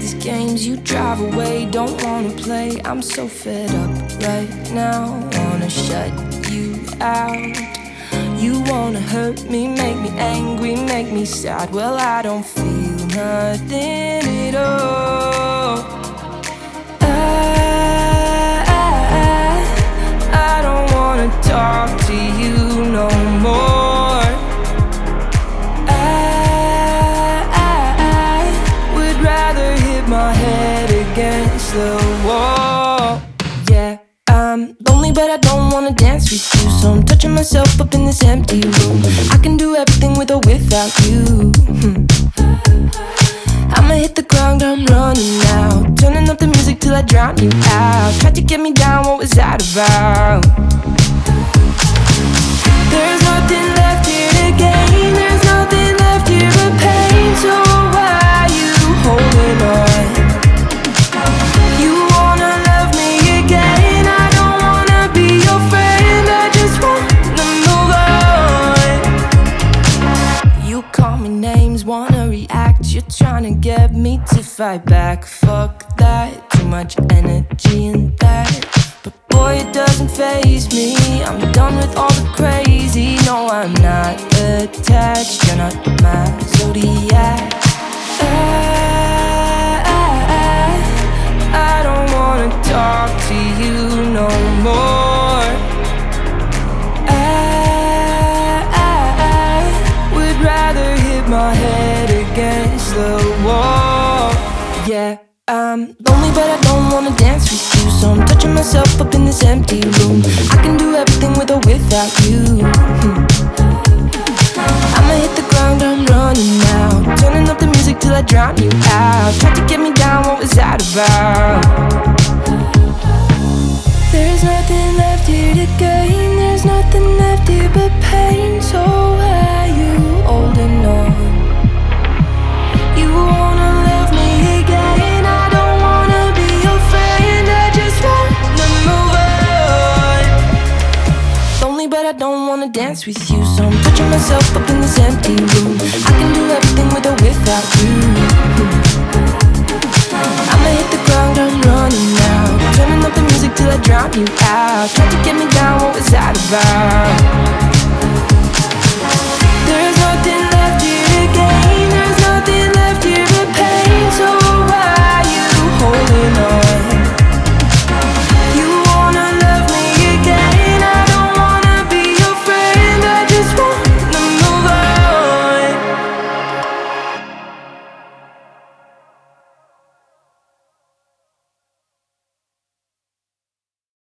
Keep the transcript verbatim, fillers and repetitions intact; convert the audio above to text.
these games you drive away, don't wanna play. I'm so fed up right now, wanna shut you out. You wanna hurt me, make me angry, make me sad. Well, I don't feel nothing at all. I, I, I don't wanna talk to you no more. I, I, I would rather hit my head against the wall. Yeah, I'm lonely but I don't wanna dance with you, so I'm touching myself up in this empty room. I can do everything with or without you. hmm. I'ma hit the ground, I'm running now, turning up the music till I drown you out. Tried to get me down, what was that about? There's nothing left here to gain, there's nothing left here but pain. So why are you holding on? You wanna love me again, I don't wanna be your friend, I just wanna move on. You call me names, wanna react, you're trying to get me to fight back. Fuck that, too much energy in that. But boy, it doesn't faze me, I'm done with all the crazy. No, I'm not attached, you're not my zodiac. I, I, I don't wanna talk to you no more. I, I, I would rather hit my head against the wall. Yeah, I'm lonely but I don't wanna dance with you, so I'm touching myself up in this empty room. I can do everything with or without you. hmm. I'ma hit the ground, I'm running now, turning up the music till I drown you out. Tried to get me down, what was that about? There's nothing left here to gain, there's nothing left here but pain. So why are you holding on? You wanna love me again, I don't wanna be your friend, I just wanna move on. Lonely but I don't wanna dance with you, so I'm touching myself up in this empty room. I can do everything with or without you. I'ma hit the ground, I'm running now, turning up the music till I drown you out. Tried to get me down, what was that about? There's nothing